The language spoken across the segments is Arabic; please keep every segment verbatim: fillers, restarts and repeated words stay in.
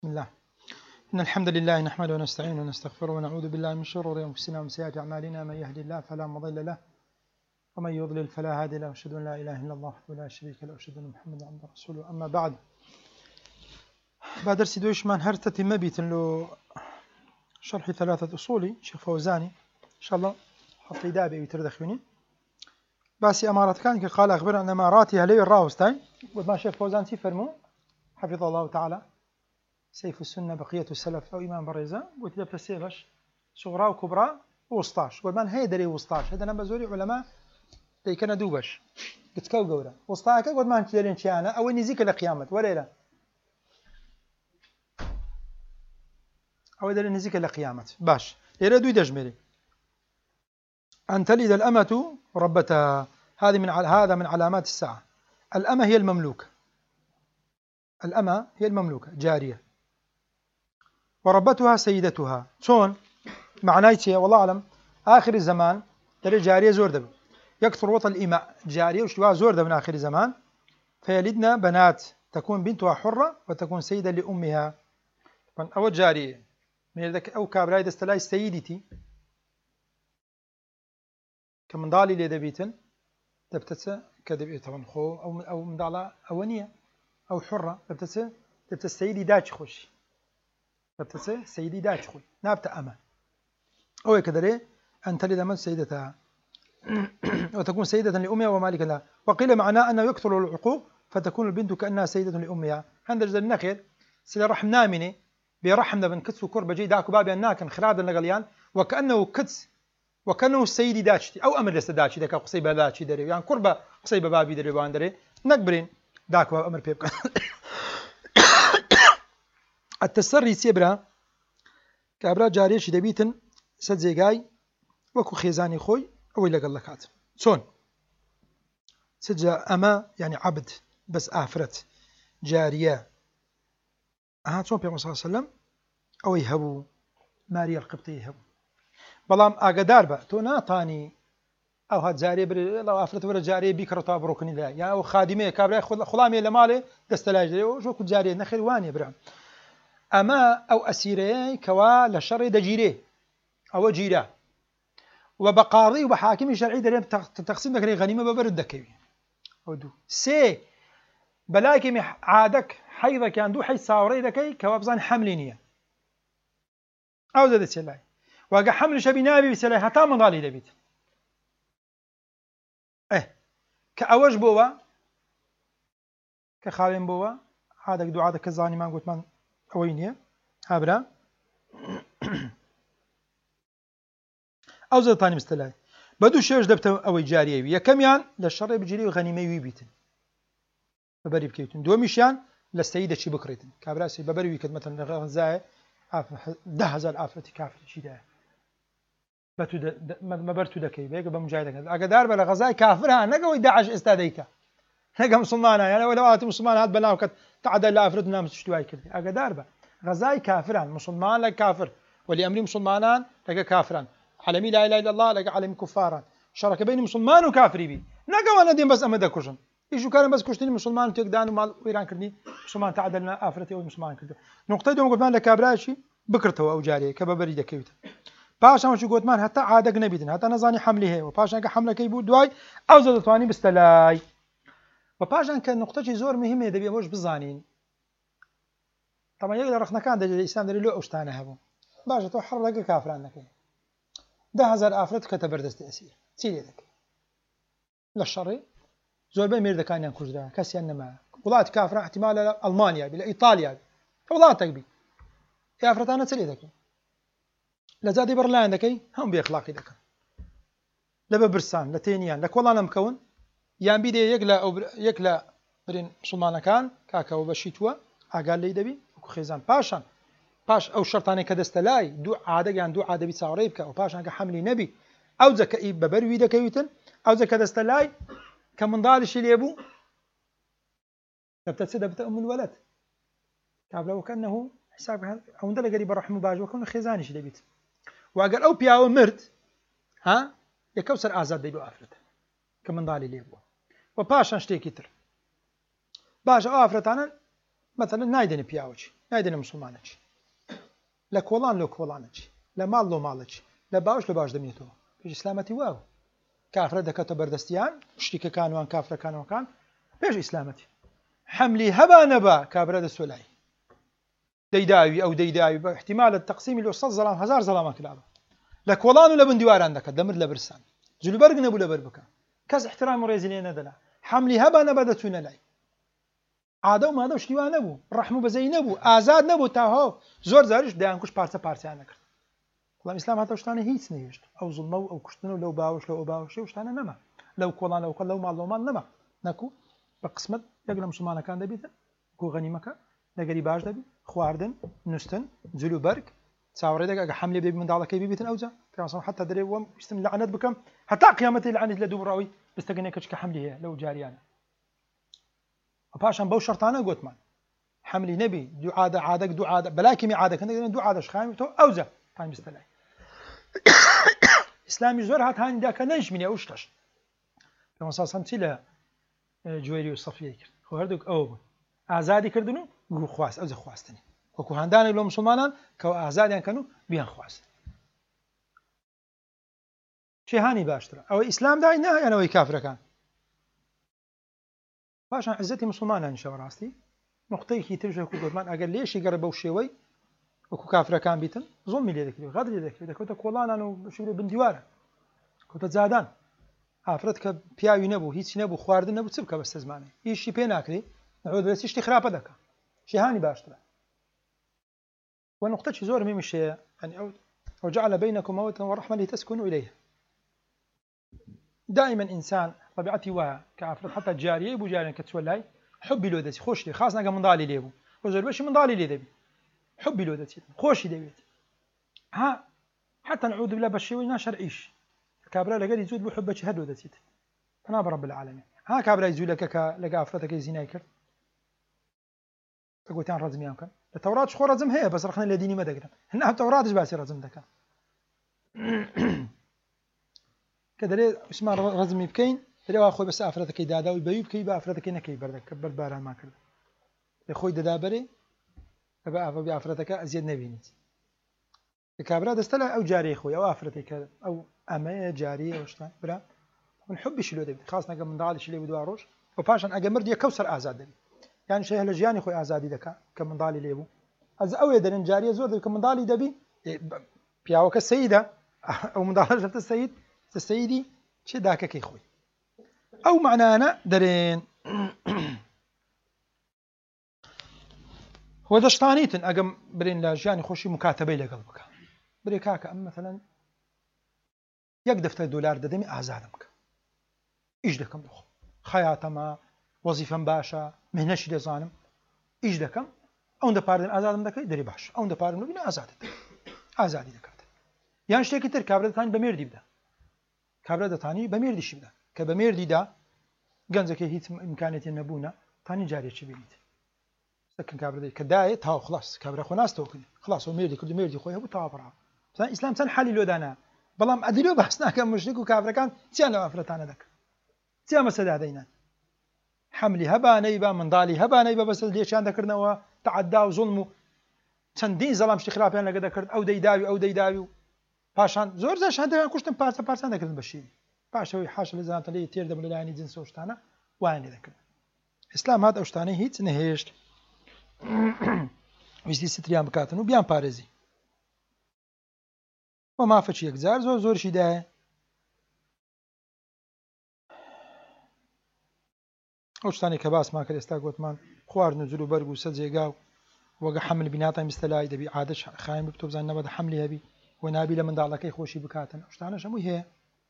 بسم الله. إن الحمد لله نحمده ونستعينه ونستغفره ونعوذ بالله من شرور أنفسنا ومن سيئات أعمالنا. من يهدي الله فلا مضل له ومن يضلل فلا هادي له، وأشهد أن لا إله إلا الله وحده لا شريك له، وأشهد أن محمدا عبده ورسوله. أما بعد، بعد درس دوشمان هر تتم بيتن له شرح ثلاثة أصولي شيخ فوزاني إن شاء الله حط دابي ويتردخوني باسي أمارات كان قال أخبرنا أن أماراتي هلي الراوستاي وما شيخ فوزان تفرموا حفظه الله تعالى سيف السنة بقية السلف أو إمام بريزة وتبدأ سيفش صغرى وكبرى وسطاش ومن هيدري وسطاش هذا نبى زوري علماء تي كنا دوبش بتكو جورا وسطاك قد ما أنت دارين شيء أنا أو نزيك القيامة ولا لا أو دارين نزيك القيامة باش يردو يدجمري أن تلد الأمة ربتها. هذه من هذا من علامات الساعة. الأمة هي المملوكة، الأمة هي المملوكة جارية، وربتها سيدتها. شون معنايتها والله أعلم آخر الزمان ترى جارية زور دب يكثر وطن الإماء جارية وشتوها زور دب من آخر الزمان، فيلدنا بنات تكون بنتها حرة وتكون سيدة لأمها. أو جارية من ذاك أو كابراي دستلاي سيدتي كمن ضالي لدبيتن تبتسى كدب طبعا خو أو أو من ضالة أونية أو حرة تبتسى تبتسى سيدي داش خوش تبتسى سيدي داش خوي نابت أما أو كذا أن تلد من سيدتها وتكون سيدة لأمها ومالك لها. وقيل معناه أنه يكثر العقوق فتكون البنت كأنها سيدة لأمها. عند رجل النخيل سيد رحم نامني برحمنا بن كتس وكرب جي داكو بابي الناكن خراد النقليان وكأنه كتس وكأنه السيدي داشتي أو أمر لست داشتي داك قصيبة داشتي دري يعني قربة قصيبة بابي دري وان دري نكبرين داكو باب أمر بيبكا. التسري سيبرا كابرا جاريش دبيتن سد زيغاي وكو خيزاني خوي أو إلا قال لك هات شون سجى أما يعني عبد بس آفرت جارية هات شون بيغمبر صلى الله عليه وسلم أو يهبو ماريا القبطي يهبو بلام أقدار بقى تو ناطاني أو هات جارية بري لو آفرت ولا جارية بيكرة بروكني لا يعني أو خادمية كابرا خلامي لمالي دستلاج وشو كنت جارية نخيل واني برام أما أو أسيري كوا لشر دجيري أو جيرة وبقاضي وبحاكم شرعي دريم تقسيم ذكري غنيمة ببرد دكوي ودو سي بلاكي عادك حيضة كان دو حي صاوري ذكي كوابزان حملينية أو زاد السلاي واقع حمل شبي نابي بسلاي حتى من ضالي دبيت إيه كأوج بوا كخالين بوا عادك دو عادك كزاني ما قلت من أوينية هابرا أو زاد ثاني مستلاي بدو شيوش دبت أوي جارية يا كميان للشر بجري وغنيمة ويبيتن ببري بكيتن دو مشان للسيدة شي بكريتن كابراسي ببري ويكد مثلا غزاي ده هزار آفرتي كافر شي ده بتو ده ما برتو دكي بيك بمجاهدك أقدار بلا غزاي كافرها نقوي داعش استاديك نقا مسلمانا يعني ولو آتي مسلمان هاد بلاوك تعدل لآفرتنا مستشتواي كده أقدار بلا غزاي كافران مسلمان لك كافر ولي أمري مسلمانان لك كافران علمي لا إله إلا الله لك علمي كفاران شرك بين مسلمان وكافري بي نقا وانا دين بس أمدا كوشن إيشو كان بس كشتني مسلمان تقدان ومال ويران كردني مسلمان تعدلنا آفرتي أو مسلمان كده نقطة دوم قلت مان لك كابراشي بكرته أو جاري كبابري دكيوته باشا شو قلت مان حتى عادك نبيتن حتى نزاني حمله هي وباشا كحمله كيبود دواي أو زادتواني بستلاي وباشا كان نقطة زور مهمة دبي أبوش بزانين طبعا يقدر رخنا كان ده الإسلام ده له أشتانه هبو باشا تو حر لك كافران لك ده هزار آفرت كتبردست أسير سيدي ذاك للشري زور بين مير ذكاني أنكوش ده كسي أنما وضعت كافرة احتمال ألمانيا بلا إيطاليا وضعت تقبي يا آفرتانا سيدي ذاك لزادي برلان ذاكي هم بإخلاقي ذاك لبا برسان لتينيان لك والله أنا مكون يان بيدي يقلا أو يقلا برين مسلمان كان كاكا وبشيتوا أقال لي دبي وخيزان باشان باش أو شرطاني كدستلاي دو عادة يعني دو عادة بيتصاوري بك أو باش أنك حملي نبي أو زكاء ببروي دكيوتن أو زكاء دستلاي كمن ضال الشيء اللي يبو تبتسد بتا أم الولد كابلا وكأنه حساب أو ندل قريب الرحم باج وكأنه خيزاني شيء بيت وأقل أو بياو مرت ها يكوسر آزاد ديبو آفرت كمن ضال اللي يبو وباش أنشتي كتر باش آفرت أنا مثلا نایدنی پیاوەچی نایدنی مسلمانەچی لە کۆڵان لەو کۆڵانەچی لە ماڵ لەو ماڵەچی لە باوش لە باش دەمێتەوە پێش ئیسلامەتی واو کافرە دەکەتە بەردەستیان شتێکەکانوان کافرەکانەوەکان پێش ئیسلامەتی حملی هەبا نەبا کابرا دەسۆلای دەیداوی ئەو دەیداوی بە احتیمالە تەقسیمی لە سەد زەڵام هەزار زەڵامە کراوە لە کۆڵان و لە بندیواران دەکات دەمرد لە برسان جلوبەرگ نەبوو لەبەر بکە کەس احترام و ڕێزی لێ نەدەنا حملی هەبا نەبا دەچوونە لای عادە و مادە و شتیوان نەبوو ڕەحم و بەزەی نەبوو ئازاد نەبوو تاهۆ زۆر زاریش دەیان کوشت پارچە پارچیان نەکرد وەڵام ئیسلام هاتە شتانە هیچ نەهێشت ئەو زوڵمە و ئەو کوشتن و لەو باوەش لەو باوەشی و شتانە نەما لەو کۆڵان لەو کۆڵ لەو ماڵ لەو ماڵ نەما نەکوو بە قسمت یەک لە موسڵمانەکان دەبێتە کۆ غەنیمەکە لەگەری باش دەبی خواردن نووسن جلوبەرگ چاوەڕێ دەکە ئەگە حەملێ بێ منداڵەکەی ببیتن ئەوجا پێغەمبەر حتا دەرێ وەم ویستم لعنەت بکەم هەتا قیامەتی لعنەت لە دوو ڕاوی بستەگەنێکە چکە حەملی هەیە لەو جاریانە پاشان بەو شەرتانە گوتمان حملی نەبی دوو عادە عادەك دوو عادە بەلاکیمی عادەکە دەگەن دوو عادەش خامی تۆ ئەوجا تان بستە لای ئیسلامی زۆر هات هانیدا کە نەیشمینێ ئەو شتەش پێغەمبەر سەڵ چی لە جوێری و سەفیە کرد خۆ هەردووک ئەوە بوون ئازادی کردن و گوو خواست ئەوجا خواستنی وەکو هەندانێک لە مسلمانان کەەوە ئازادیان کەن و بیان خواست شێهانی باشترە ئەوەی ئیسلام دای نایەنەوەی کافرەکان پاشان عزەتی مسلمانان شەوە ڕاستی نقطەیەکی ترش وەکو گوتمان ئەگەر لێشی گەڕێ بەو شێوەی وەکو کافرەکان بیتن زۆڵمی لێ دەکرێت غەدری لێ دەکرێت دەکەوتە کۆڵانان و شوورە بندیوارە کەوتە جادان ئافرەت کە پیاوی نەبوو هیچ نەبوو خواردن نەبوو چ بکە بەستە زمانێ هیچی پێ ناکرێت نەعوذ بالله شتی خراپە دەکات شێهانی باشترە ونقطة زور مهم الشيء يعني أو وجعل بينكم مودة ورحمة لتسكنوا إليها دائما إنسان طبيعتي وها كعفرت حتى الجارية يبو جاريا كتسولاي حبي لودتي خوش لي خاصة من ضالي ليبو وزور باش من ضالي لي دبي حبي لودتي خوشي دبيت ها حتى نعوذ بالله بالشيء ناشر عيش كابرا لقد يزود بحبك هدو دتي أنا برب العالمين ها كابرا يزود لك لقى أفرتك يزيناي كرت فقلتان رزم يمكن التوراة شخو رزم هي بس رخنا لديني ما دقنا هنا التوراة إيش باسي رزم دكا كذا ليه اسمه رزم يبكين ليه أخوي بس أفرتك يدادا ويبيب كي بأفرتك نكي بردك كبر باران ما كرد أخوي دادابري أبى أبى أفرتك أزيد نبينيت الكابرا دستلا أو جاري أخوي أو أفرتك أو أما جاري أو شلون برا من حب شلو دبي خاصة نقم من ضالي شلو بدو عروش وباشان أجمر دي كوسر أزاد دبي يعني شيء هالجياني خوي أزادي دكا كم ضالي ليبو از أو يدرن جارية زود كم ضالي دبي بياوك السيدة أو من ضالي جبت السيد السيدي شي داك كي خوي أو معنانا درين هو دشطانيتن أجم برين لاجياني خوشي مكاتبة لقلبك بريكاك أم مثلا يقدف دولار ددمي أزادمك إيش دكم لخو خياتما وظيفة باشا مهنش دزانم إيش دكم أون دپاردن آزادم دکای دری باش أون دپاردن رو بینه آزاد آزادی دکات یعنی شتی کتر کابرد تانی بمیردی بده کابرد تانی بمیردی شی بده که بمیردی دا گنج که هیچ امکانیتی نبونه تانی جاری چی بینید سکن کابرد کدای تا خلاص کابرد خوناست توکنی خلاص و میردی کل میردی خویه بود تا برا مثلا اسلام سن حلی لو دانا بلام ادلو بحث نکم مشرک و کابرد کان تیان لافرتانه دک تیان مسدا دینان حملی هبا نيبا من ضالي هبا نيبا بس ليش عندك كرنا وتعدى وظلم تندين ظلام اشتخلاف يعني لقد ذكرت او ديداوي او ديداوي باشان زور زاش هذا كشتم بارسا بارسا ذكرت بشي باشا حاشا لزانت لي تير دم لاني جنس وشتانا واني ذكر اسلام هذا وشتاني هيت نهيشت ويزي ستريام بكاتن وبيان بارزي وما فشي يكزار زور زور شي ده ئەو شتانی کە باسمان کرد ئێستا گوتمان خواردن و جلوبەرگ و سەرجێگا و وەگە حمل بیناتان میستەلای دەبی عادەش خایم بتۆ بزان نەبەدە حملی هەبی و نابی لە منداڵەکەی خۆشی بکاتن ئەو شتانەش هەمووی هەیە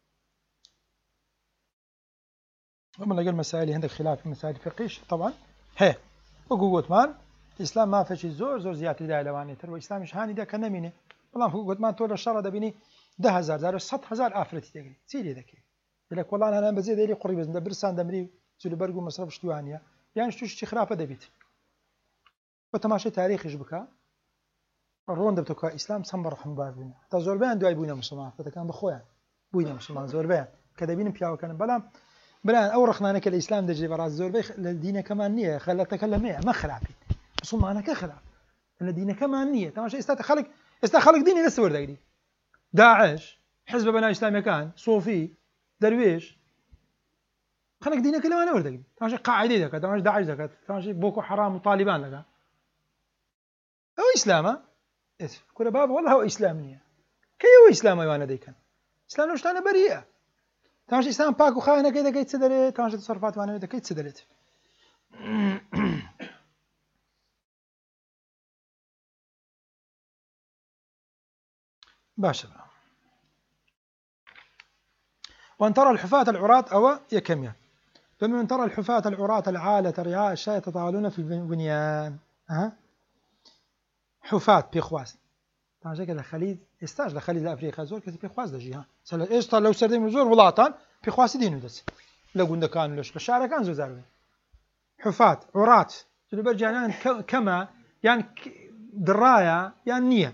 ئەمە لەگەڵ مەسائلی هەندێک خلافی مەسائلی فقهیش طبعا هەیە وەکو گوتمان ئیسلام مافەکی زۆر زۆر زیاتری دای لەوانەیە تر و ئیسلامیش هانیدا کە نەمینێ بەڵام گوتمان تۆ لە شەڕە دەبینی ده هەزار زار و سەد هەزار ئافرەتی دەگری چی لێ دەکەی لە کۆڵان هەنان بەجێ دەیری قوڕی بزن دەبرسان دەمری جلوبەرگ و مەسرەف شتوانیە یان شتوشی خراپە دەبیت بە تەماشای تاریخیش بکە ڕۆن دەبتەوە ئیسلام چەند بەڕەحم باش بوون تا زۆربەیان دوای بوونە موسڵمان فەتەکان بەخۆیان بووینە موسڵمان زۆربەیان کە دەبینم پیاوەکەن بەڵام بەلایەن ئەو ڕەخنانە کە لە ئیسلام دەجێ بەڕاست زۆربەی لە دینەکەمان نییە خەلەتەکە لەمەیە ئەمە خراپین مسلمانەکە خراپ لە دینەکەمان نییە تەماشا ئێستا خەڵک ئێستا خەڵک دینی لەست وەردەگری داعش حزب بەناو ئیسلامیەکان سۆفی دەروێش خەڵک دینەکە لەوانە وەردەگری تەماشا قاعیدەی دەکات تەماشا داعش دەکات تەماشا بۆکۆ حەرام و طالیبان دەکات ئەوە ئیسلامە کورە بابە وەڵڵا ئەوە ئیسلام نییە کەی ئەوە ئیسلامە ئەوانە دەیکەن ئیسلام لەو شتانە بەریە تەماشا ئیسلام پاک و خاوێنەکەی دەکەیت چ دەرێت تەماشا تەسەڕوفاتوانەوەی دەکەیت چ دەرێت باشا وأن ترى الحفاة العراة أو يكميان فمن ترى الحفاة العراة العالة رعاء الشاة يتطاولون في البنيان أه. حفاة بيخواز طبعا شكل الخليج استاج لخليج أفريقيا زور كذا بيخواز دجيها سلا إيش طال لو سردين زور ولاطان بيخواز دينه دس لو قلنا كانوا ليش الشارع كان زور زاربين حفاة عراة اللي برجعنا كما يعني دراية يعني نية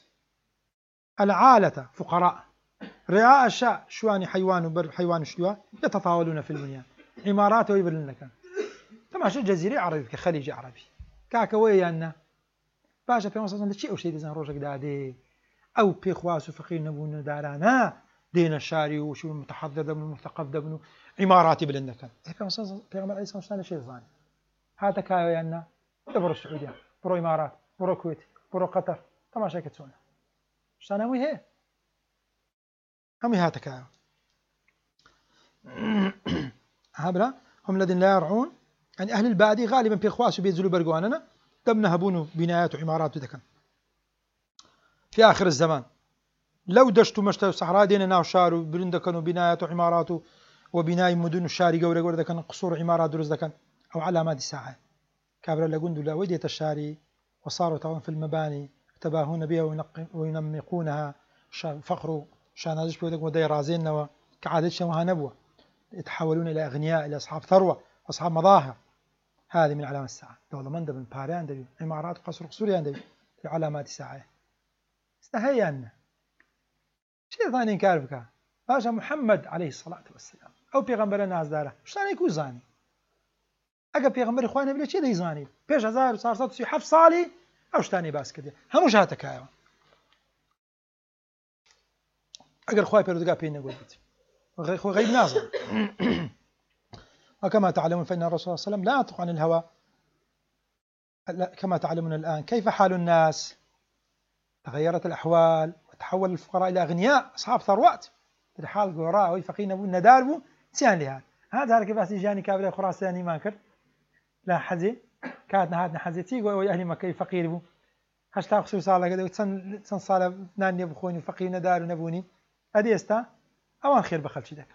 العالة فقراء رعاء الشاء شواني حيوان وبر حيوان شلوا يتطاولون في البنيان عمارات ويبرلن لك تماشى جزيرة عربي كخليج عربي كاكوي أن باشا في مصر شيء أو شيء دزان روجك دادي أو بيخواس وفقير نبون دارانا دين الشاري وشو المتحضر دبن المثقف دبن عماراتي بلنكن في مصر في عمر عيسى مصر شيء ظاني هذا كاوي أن برو السعودية برو إمارات برو الكويت برو قطر تماشى كتسونا شانوي هي هم هاتك هبلا هم الذين لا يرعون يعني أهل البادية غالبا بيخواسوا بينزلوا برقواننا دمنا هبون بنايات وعمارات وذكا في آخر الزمان لو دشتوا مشتوا صحراء دينا ناو شاروا برندكن وبنايات وعمارات وبناء مدن الشاري قوري قوري ذكا قصور عمارات دروز ذكا أو علامات الساعة كابرا لقندوا لا ودية الشاري وصاروا طبعا في المباني يتباهون بها وينمقونها فخر شان هذا شبه ودي رازين كعادة شوها نبوة يتحولون إلى أغنياء إلى أصحاب ثروة أصحاب مظاهر هذه من علامات الساعة دولة من دبن باريان دبي عمارات وقصر قصوريان دبي في علامات الساعة استهيئنا شيء ثاني إنكار بك باشا محمد عليه الصلاة والسلام أو بيغمبر الناس داره شلون يكون زاني أجا بيغمبر إخواننا بلا شيء يزاني بيش هزار صار صار حف صالي أو شتاني باس كده هم وش هاتكايا أجر خواي بيردقا بينا قلت خو غيب ناظر وكما تعلمون فإن الرسول صلى الله عليه وسلم لا ينطق عن الهوى كما تعلمون الآن كيف حال الناس تغيرت الأحوال وتحول الفقراء إلى أغنياء أصحاب ثروات الحال قراء ويفقين أبو نداربو تيان لهذا هذا كيف أسيجاني كابر خراساني ماكر لا حزي كاتنا هاتنا حزيتي وأهلي مكي فقير بو هشتا خصوص صالة كده وتسن تسن صالة ناني بخوني فقير ندار ونبوني هذه استا أوان خير بخل شي ذاك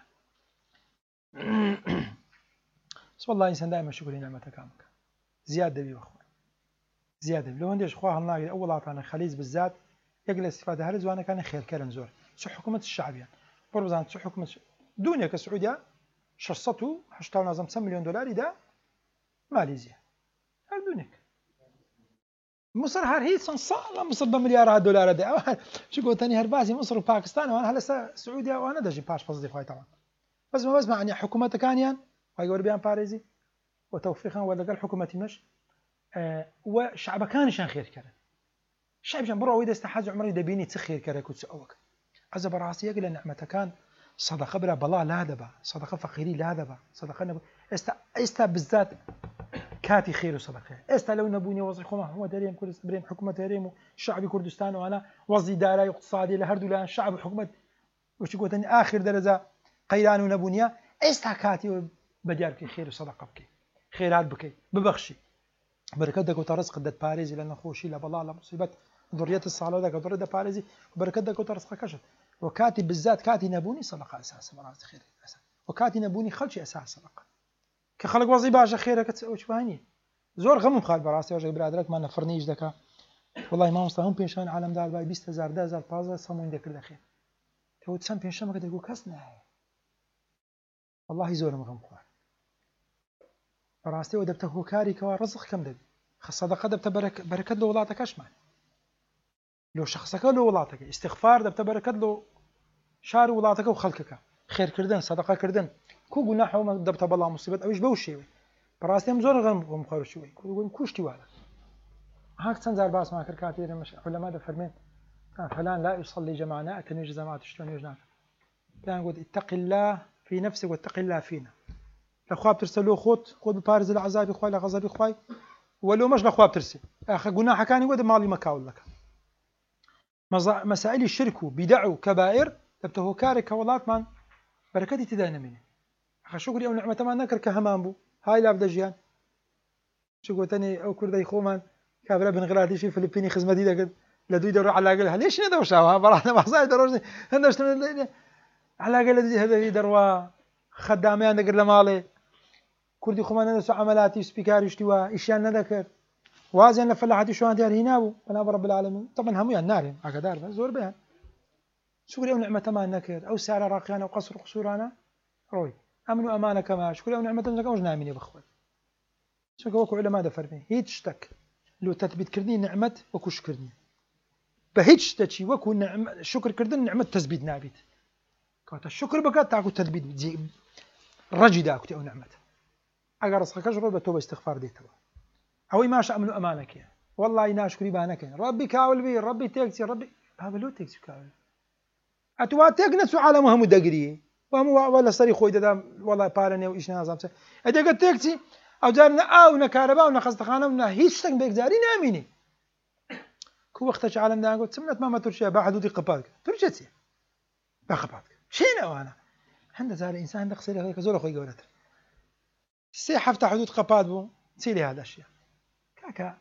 بس والله إنسان دائما شكر نعمتك عمك زيادة بي أخوان زيادة بي لو عنديش أخوها الله أول عطانا خليز بالذات يقل استفادة هرز وأنا كان خير كلام زور سو حكومة الشعب يعني بربزان سو حكومة دنيا كسعودية شرصته حشتاو نظام سبعة مليون دولار ده ماليزيا هالدنيك مصر هر هي صنصالة مصر بمليارات دولار ده شو قلت تاني هربازي مصر وباكستان وأنا هلا سعودية وأنا دجي باش فصدي خواي طبعا بس ما بسمع يعني حكومة كانيان هاي بيان باريزي وتوفيقا ولا قال حكومتي مش آه وشعب كانشان خير كره الشعب جنب برا ويدا استحاج عمري دبيني تخير كره كنت أوك عز براسي يقول نعمة كان صدقة بلا بلا لا دبا صدقة فقيري لا دبا صدقة نب است است بالذات كاتي خير وصدقة است لو نبوني وظي خما هو داريم كل بريم حكومة داريم شعبي كردستان وأنا وظي داري اقتصادي لهردو لان شعب حكومة وش قلت إن آخر درجة قيران ونبونيا است كاتي بديارك خير وصدقة بكي خيرات بكي ببخشي بركتك وترزق دت باريزي لأن خوشي لا بلا لا مصيبة ذرية الصالة ذاك ذرية باريزي وبركتك وترزق كشف وكاتي بالذات كاتي نبوني صدقة أساس مرات خير أساس وكاتي نبوني خلشي أساس صدقة كخلق وظي باشا خيرك تسويش بهني زور غم مخال براسي وجه برادرك ما نفرنيش ذاك والله ما مستهم بينشان عالم دار باي بيست هزار ده هزار بازا سمون ذاك الأخير تو تسم بينشان ما كده كسنا والله زور مغم خوار براسي ودبته كاري كوا رزق كم دبي خصدقة دبت برك بركت له ولاتك أشمع لو شخصك له ولاتك استغفار دبت بركت له شار ولاتك وخلقك خير كردن صدقة كردن كو جناح وما دبت بالله مصيبة أويش بوشي براسي مزور غم غم خوار شوي يقول كوشتي ولا هاك تنزل باس ما كركاتي مش علماء ده فرمين فلان لا يصلي جماعة أتني جماعة شلون يجناك كان يقول اتق الله في نفسك واتق الله فينا لأخواب ترسلوا خوت خود بارز العذاب إخوي لغضب إخوي ولو مش لأخواب ترسل أخ قلنا حكاني يقول مالي مكاول لك مسائل الشرك بدعوا كبائر تبته كارك ولات من بركتي تدانا منه أخ شكري أو نعمة ما نكر كهمان بو هاي لا بدا جيان شو قلتني أو كردي خومن كابلا بن غراتي شي فلبيني خزمتي ده لدو يدور على قلها ليش ندور شاوها برانا ما صاير دروجني هندش على قل هذا يدروا خدامين دقر لمالي كردي خومن ندرس عملاتي سبيكار يشتوا إيشان نذكر وازن لفلاحتي شو أنت هنا أنا برب العالمين طبعا هم يا النار هكذا زور بها شكري أو نعمة ما نكر أو سعر راقيانا وقصر قصورانا روي أمنوا أمانة كما شكري أو نعمة نزكا وش نامين يا بخوي شكري وكو علماء دفرني هي تشتك لو تثبت كردني نعمة وكو شكرني بهيج تشي وكو نعمة شكر كردن نعمة تثبيت نابت كوتا الشكر بكات تاكو تثبيت زي رجي داكو أو نعمة أجر صخك أجر بتوبة استغفار ديتوا أو ما شاء أمنوا أمانك يا والله يناشكري بانك ربي كاول بي ربي تكسي ربي هذا لو تكسي كاول أتواتك نفسه عالمها مدقري وهم ولا صريخ خوي ده والله بارني وإيش نازم سه إذا قلت تكسي أو جارنا أو نكهرباء ونخصت خانة ونا هيش تك بيجاري ناميني كو وقتش عالم ده قلت سمعت ما ما ترشي بعدودي قبادك ترشتي بقبادك شينا وأنا هند زال الإنسان عندك صير هيك زول أخوي قولته سي حفتح حدود قباد بو تسيلي هذا الشيء كاكا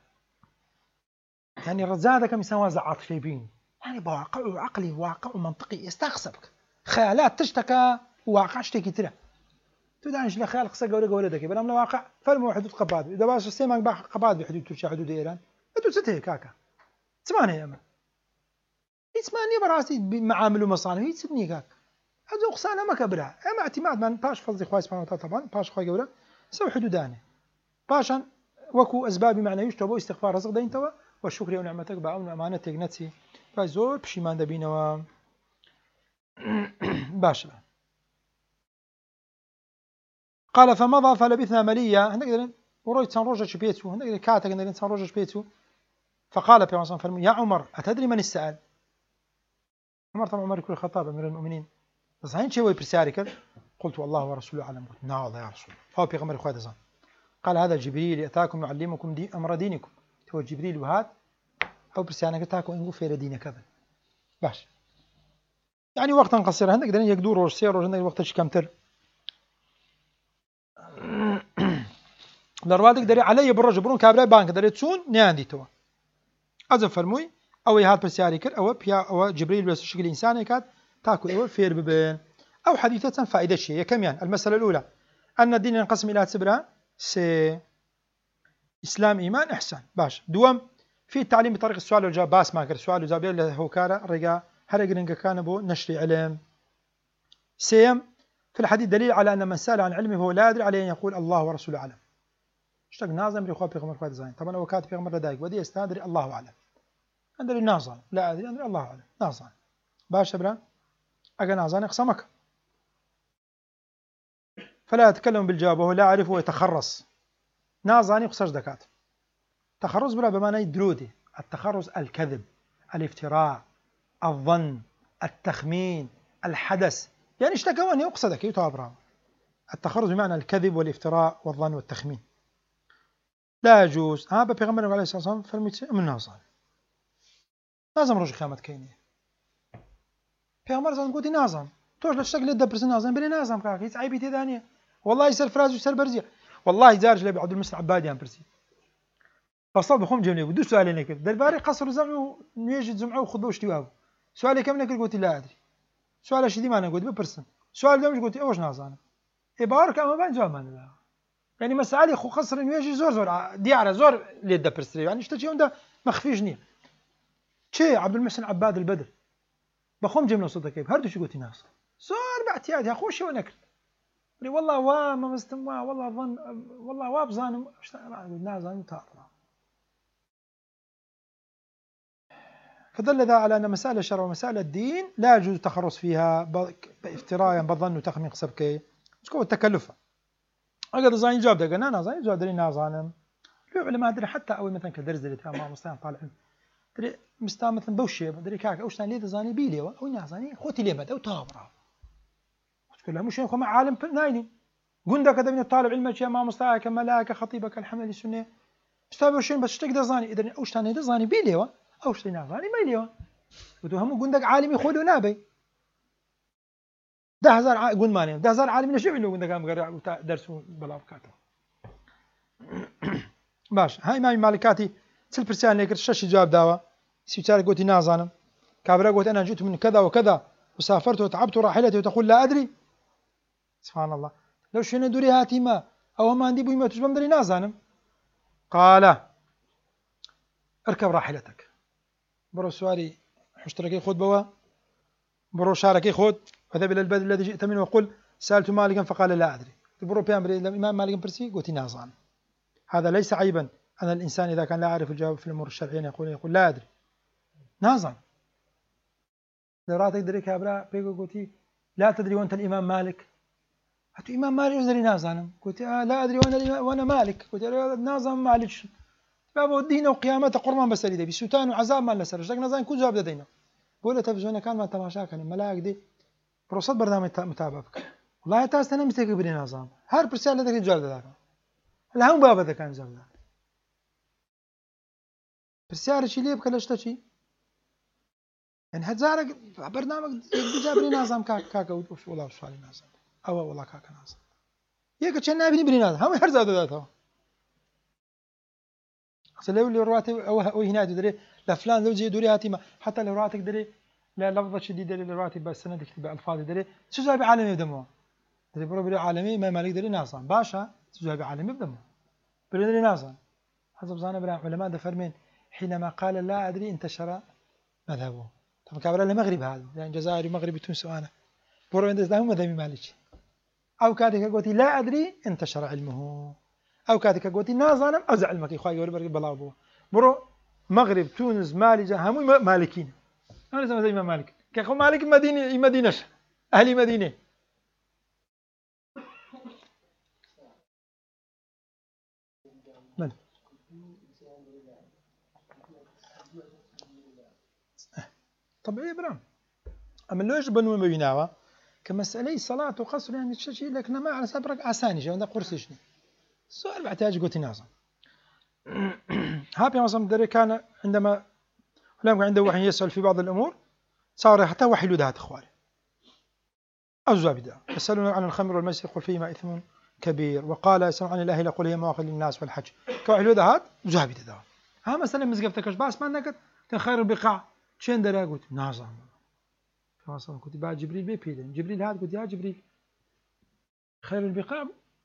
يعني رزادة كم يسوى عاطفي بين يعني بواقع وعقلي واقع ومنطقي يستخسبك خيالات تشتكى وواقع اشتكي ترى تدانش لخيال قصة قولة قولة ذكي بلا من الواقع فالمو حدود قباد إذا باش السيما باح قباد بحدود تركيا حدود إيران أدو ستة كاكا ثمانية يا أما ثمانية براسي بمعامل ومصانع هي ستني كاك هذو قصانا ما كبرها أما اعتماد من باش فضل إخوة سبحانه وتعالى طبعا باش خوي قولة سوي حدودانه باشا وكو أسباب معنى يشتبه استغفار رزق دين توا والشكر ونعمتك بعون أمانتك نتسي فزور بشيمان دبينوا باشا قال فمضى فلبثنا مليا هنقدر وروي تنروج بيتو هنقدر كاتك هنقدر تنروج بيتو فقال في عصام فرمي يا عمر أتدري من السأل عمر طبعا عمر يكون الخطاب أمير المؤمنين صحيح شيء ويبرساري كذا قلت والله ورسوله أعلم قلت نعم والله يا رسول فهو في غمر إخوة زان قال هذا جبريل يأتاكم يعلمكم دي أمر دينكم هو جبريل وهذا أو برسانك تاكو إنقو في دينك كذا باش يعني وقتا قصيرا هنقدر يقدر ورسير وهنقدر وقتش كمتر لروادك دري علي بالرجل برون كابلا بانك دري تسون نياندي توا أزف فرموي أو يهات برسياري كر أو بيا أو جبريل بس شكل إنسان كات تاكو أو فير ببين أو حديثة فائدة شيء كمان المسألة الأولى أن الدين ينقسم إلى سبرة سي إسلام إيمان إحسان باش دوم في التعليم بطريقة السؤال والجواب باس ما كر السؤال والجواب اللي هو كارا رجع هرجرنج كان بو نشر علم سيم في الحديث دليل على أن من سأل عن علمه هو لا يدري عليه أن يقول الله ورسوله أعلم اشتق نازم لإخوة بيغمر فؤاد زين طبعا هو كاتب بيغمر لدايق ودي استدري الله أعلم أدري نازم لا أدري أدري الله أعلم نازم باش برا أجا نازم يقسمك فلا يتكلم بالجواب وهو لا يعرفه ويتخرص نازم يقصش دكات تخرص بلا بمعنى درودي التخرص الكذب الافتراء الظن التخمين الحدث يعني اشتكى وأن يقصدك يتابرا التخرص بمعنى الكذب والافتراء والظن والتخمين لا يجوز ها بيغمبر عليه الصلاة والسلام فرميت من نازم نازم رجل خامت كيني بيغمبر صلى الله عليه نازم توش لشتك لدى برس نازم بلي نازم كاك هيت عيبي تدانية والله يسر فراز ويسر برزية والله زارج لبي عبد المسلم عبادي عن برسي فصل بخوم جملي ودو سؤالي نكر درباري قصر زمعه نيجي زمعه وخذوه اشتواه سؤالي كم نكر قلت لا أدري سؤال شديد ما أنا قلت ببرسن سؤال ده مش قلت إيش نازم إبارك أما بين جواب من لا يعني مسألة خو قصر نيجي زور زور دي على زور ليد برسري يعني اشتكي عنده مخفيجني شيء عبد المحسن عباد البدر بخوم جملة صوتك كيف هردو شو قلت ناس زور باعتياد يا خوش ونكر والله وا ما مستمع والله ظن والله واب ظان نازم تاطرا فدل ذا على أن مسائل الشرع ومسائل الدين لا يجوز التخرص فيها بافتراء بظن وتخمين قصبكي سكو التكلف أقدر زين جواب ده قلنا نازين جواب دري نازانم لو علماء دري حتى أول مثلا كدرس دري تمام مستان طالع دري مستا مثلا بوشي دري كاك أوش ثاني تزاني بيلي أو نازاني خوتي ليه بدأ وتابرا تقول له مش ينخو مع عالم نايني قندك هذا من الطالب علمك يا ما مستعى كملاك خطيبك الحمل السنة مستوى وشين بس تقدر زاني إذا أوش ثاني تزاني بيلي أو أوش ثاني زاني ما ليه وتهم قندك عالم يخولوا نابي ده هزار ع... قند ماني ده هزار عالم نشوف إنه قندك قام قرأ درسوا بلا بكاته باش هاي ما مالكاتي تل برسيان ليك الشاشة جواب داوا سيتارك قلت نازانم كابرا قلت أنا جئت من كذا وكذا وسافرت وتعبت راحلتي وتقول لا أدري سبحان الله لو شنو دوري هاتي ما أو ما عندي بوي ما تجبم دري نازانم قال اركب راحلتك برو سواري حشتركي خذ بوا برو شاركي خذ وذهب إلى البلد الذي جئت منه وقل سألت مالكا فقال لا أدري برو بيامري الإمام مالك برسي قلت نازان هذا ليس عيبا أن الإنسان إذا كان لا يعرف الجواب في الأمور الشرعية يقول يقول لا أدري نازن لو راتك دري كابرا بيقول قلتي لا تدري وأنت الإمام مالك حتى إمام مالك يدري نازن قلت آه لا أدري وأنا وأنا مالك قلت نازن مالك بابا الدين وقيامته قرمان بس لي بسوتان وعذاب ما لسر رجعنا نازن كل جواب لدينا بقول تلفزيون كان ما تماشا كان ملاك دي بروصد برنامج متابعك والله تاس أنا مستيقظ بدي نازن هر برسالة ذاك الجواب ذاك الهم بابا ذاك كان جواب برسالة شيء ليه بكلشته شيء يعني هتزارك برنامج بيجابني نازم كاك كاك وش والله وش علي نازم أو والله كاك نازم ياك كنا بني بني نازم هم هرزاد ذاته أصل لو اللي رواتي أو أو هنا تدري لفلان لو جي دوري هاتي ما حتى لو رواتك دري لا لفظة شديدة للرواتي بس سنة تكتب ألفاظ دري شو جاي بعالمي بدمه دري برو بري عالمي ما مالك دري نازم باشا شو جاي بعالمي بدمه بري دري نازم حسب زانا برا علماء دفرمين حينما قال لا أدري انتشر مذهبه طبعا كابرا المغرب هذا يعني الجزائر ومغرب تونس وأنا برو عند إسلام مذهبي مالك أو كاتك قوتي لا أدري انتشر علمه أو كاتك قوتي نازانم أزع علمك إخوائي يقول برك بلا أبوه برو مغرب تونس مالي هم مالكين أنا لسه مذهبي مالك كأخو مالك مدينة مدينة أهلي مدينة من طبيعي برام أما لو يجب أنه مبيناوا كمسألة صلاة وقصر يعني شيء لكن ما على سبرك عساني جا عندك قرصيشني السؤال بعتاج قلت نازم هابي مثلا دري كان عندما لما عنده وحي يسأل في بعض الأمور صار حتى وحي له ذات إخواني أجزاء بدأ يسألون عن الخمر والميسر يقول فيهما إثم كبير وقال يسألون عن الأهل يقول هي مواخذ للناس والحج كوحي له ذات أجزاء بدأ ها مثلا مزقفتكش باس ما أنك خير البقاع شين دري قلت نازم فاصلا كنت بعد جبريل بيبيلين جبريل هذا قلت يا جبريل خير البقاع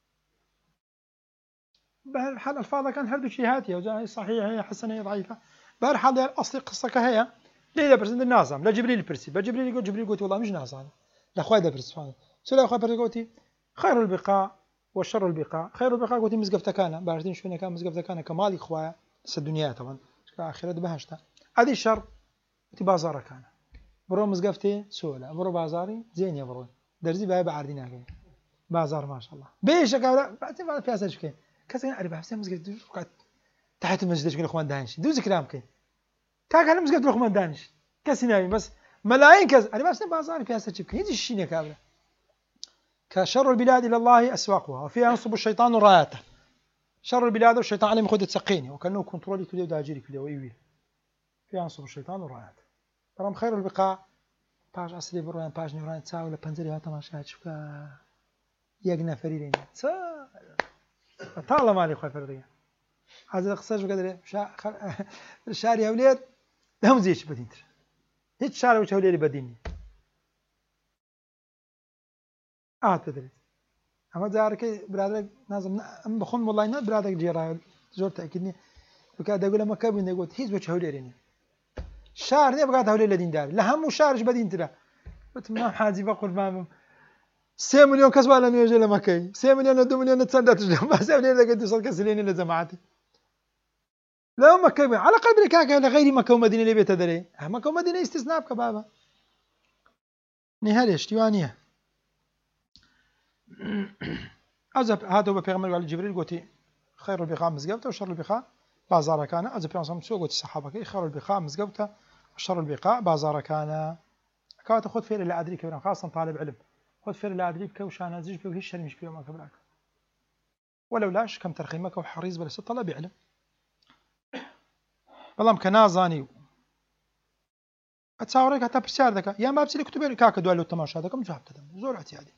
بهالحال الفاظة كان هردو شي هاتية وجاء صحيحة هي حسنة هي ضعيفة بهالحال الأصل قصة كهية ليه ده برسند النازم لا جبريل برسي بجبريل يقول جبريل قلت والله مش نازم لا أخوي ده برسي سبحانه سلا أخوي برسي قلتي خير البقاع والشر البقاع خير البقاع قلتي مزقفتك أنا بعرفتين شو كان مزقفتك أنا كمالي إخويا بس الدنيا طبعا آخرة بهشتا هذه الشر قلتي بازارك أنا برو مزقفتي سهلة برو بازاري زين يا برو درزي بهاي بعردين هاي بازار ما شاء الله بيش كذا بعدين بعد في أساس كين كذا أنا بعرف سام مزقت وقعد تحت المسجد كل إخوان دانش دوز كلام كين كاك أنا مزقت الإخوان دانش كسيناوي بس ملايين كذا أنا بعرف سام بازار في أساس كين يجي الشيء كابلا كشر البلاد إلى الله أسواقها وفيها ينصب الشيطان راياته شر البلاد والشيطان عليه مخدة سقيني وكأنه كنترولي كده وداجري كده ويوي فيها ينصب الشيطان راياته برام خير البقاع باش أصلي بروان باش نوران تساوي لبنزري هاتا ما شاهد شوكا يقنا فريرين سا طالما مالي خوي فريرين هذا قصة شو قدر شا الشارع يا ولاد هم زيش بدينتر هيك شارع وش ولادي بديني آه تدري أما زارك برادك نازم أم بخون والله إن برادك جيرا زور تأكيدني بكاد أقول ما كابين يقول هيز وش ولادي شهر ده بقى هولي الذين دار لا هم شهر بدين ترى بتمنى حاجي بقول ما سبعة مليون كسب على نيجي لما كاي سبعة مليون اثنين مليون تصدق تجمع ما سبعة مليون قد تصل كسلين إلى جماعتي لا ما كاي على قلب لك ولا غيري مكة ومدينة اللي بيتدري مكة ومدينة استثناء كبابا نهاية اشتوانية أذهب هذا هو بيغمر على جبريل قلتي خير البقاع مزقوته وشر البقاع بازار كان أز بيانصم سوق الصحابة خير البقاع مزقوته وشر البقاع بازار كان كات خذ فير لا أدري كبرام خاصة طالب علم خذ فير لا أدري بكوش أنا زيج بيه الشر مش بيه ما كبراك ولو لاش كم ترخيمك وحريص بس طلب علم والله كنازاني أتصورك حتى برسال ذاك يا ما بسلي كتب كاك دوالو التماشى هذا كم جاب تدم زور اعتيادي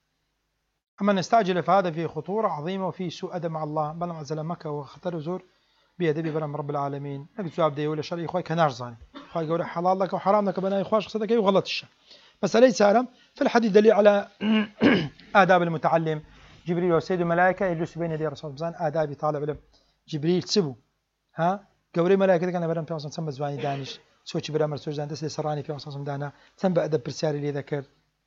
أما نستعجل فهذا فيه خطورة عظيمة وفيه سوء أدب مع الله بل عزل مكة وخطر زور بيدبي برم رب العالمين نبي جواب دي ولا شري إخوي كنار زاني إخوي يقول حلال لك وحرام لك بناء إخوان قصدك وغلط الشيء بس ليس ألم في الحديث دليل على آداب المتعلم جبريل وسيد الملائكة يجلس بين يدي رسول الله آداب طالب علم جبريل تسبو ها قوري ملائكة كان برم في أصلا سمى زواني دانش سوتش برامر سوتش دان تسلي سراني في أصلا دانا تنبأ أدب برسالي اللي ذكر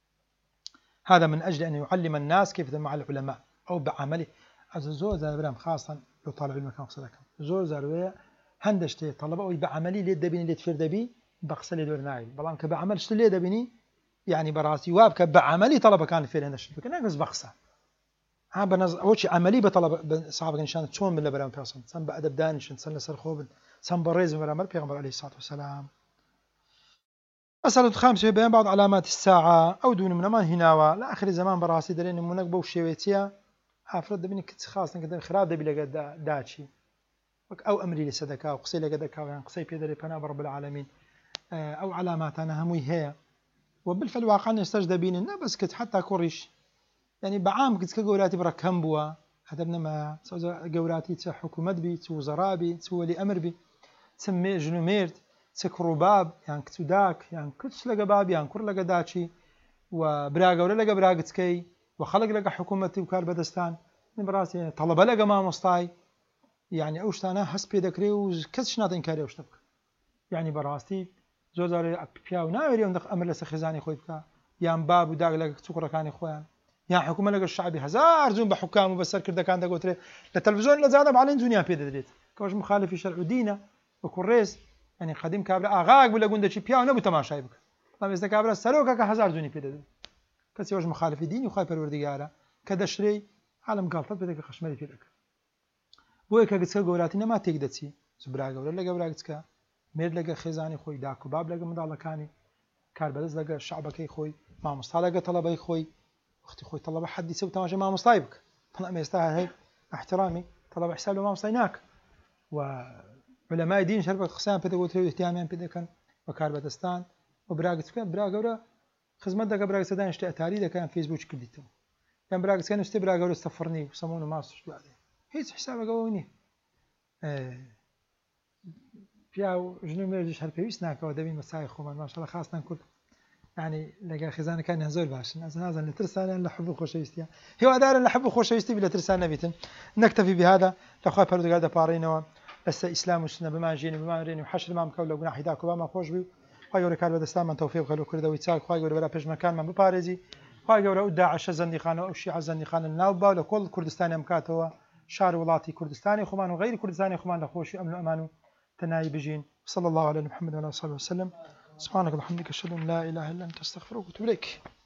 هذا من أجل أن يعلم الناس كيف مع العلماء أو بعمله زور زار برام خاصة لو طالب علم كان قصدك زور زاروية هندشتي طلبة أو بعملي ليه دبيني ليه تفير دبي بقص لي دور نايل بلان كبعمل شت ليه دبيني يعني براسي وابك بعملي طلبة كان فيه هندشتي لكن بس بقصة ها بنز وش عملي بطلب صعب إنشان تشون من البرام فاصل سن بأدب دانش سن سر خوب سن بريز من برامر بيغمر عليه الصلاة والسلام. مسألة الخامسة بيان بعض علامات الساعة أو دون من ما هنا لا آخر زمان براسي دلين منك بوشيويتيا أفرد بينك خاصة كده خراب دبي لقى داتشي أو أمري لسدكا أو قصي لقى دكا يعني قصي بيدري بنا رب العالمين أو علامات أنا هموي هي وبالفعل واقعا يستجد بيننا بس كنت حتى كوريش يعني بعام كنت كجوراتي بركهم بوا هذا ما سوى جوراتي تسا حكومة بي تسوى وزراء بي تسوى لي أمر بي تسمي جنوميرت سكروا باب يعني كتو داك يعني كتش لقى باب يعني كور لقى داتشي وبراغا ولا لقى براغتكي وخلق لقى حكومتي وكار بدستان براسي طلبة لقى ما مصطاي يعني أوش أنا حس بيدكري وكتش ناطين كاري وش تبقى يعني براسي زوزاري بياو ناوي عندك أمر لسه خزاني خوي بكا يعني باب وداق لقى سكر كاني خويا يعني حكومة لقى الشعبي هزار زوم بحكام وبسر كردا كان دقوا تري التلفزيون لا زاد بعلن دنيا بيد دريت كوش مخالف شرع ودينا وكوريس يعني قديم كابرا اغاق ولا قنده شي بياو نبو تماشا يبك طيب اذا كابرا سلوك هزار دنيا بيد كسي وش مخالف ديني وخايف الوردياره كذا شري عالم قالطت بدك خشملي فيك ويك قصه قولاتنا ما تقدتي زبراغا ولا لقى براغتك مير لقى خزاني خوي داكو باب لقى مدالله كاني كاربلز لقى شعبك خوي ما مصطلقه طلبه خوي اختي خوي طلب حد يسوي تماشى ما مصايبك طلع ما يستاهل هيك احترامي طلب حساب له ما مصيناك وعلماء دين شربت خصام بده قلت له اهتمام بده كان وكار بدستان وبراغت كان براغورا خدمت دك براغت سدان اشتاء تاريخ كان فيسبوك كديته كان براغت كان است براغورا استفرني وسمونه ما صش بعدين هيك حسابه قووني اه بياو جنو ميرجش هالبيسناك ودبين مسايخ وما ما شاء الله خاصه كل يعني لقى خزانة كان هزول باش ناس نازل لترسانة لحب خوش يستيا هو دار لحب خوش يستي بلا ترسانة بيتن نكتفي بهذا لخوي برد قاعدة بارينو بس إسلام والسنة بما جيني بما ريني وحشر ما مكول لو ناحي ذاك وما خوش بيو خوي يقول كارو دستان من توفيق خلو كرده ويتساق خوي يقول بلا بيج مكان من بباريزي خوي يقول وداع الشزندي خان أو الشيعة الزندي خان الناوبة لكل كردستان مكاتوا شعر ولاتي كردستاني خمان وغير كردستاني خمان لخوش أمن أمانو تناي بجين صلى الله على محمد وعلى آله وصحبه وسلم سبحانك اللهم وبحمدك اشهد ان لا اله الا انت استغفرك واتوب اليك.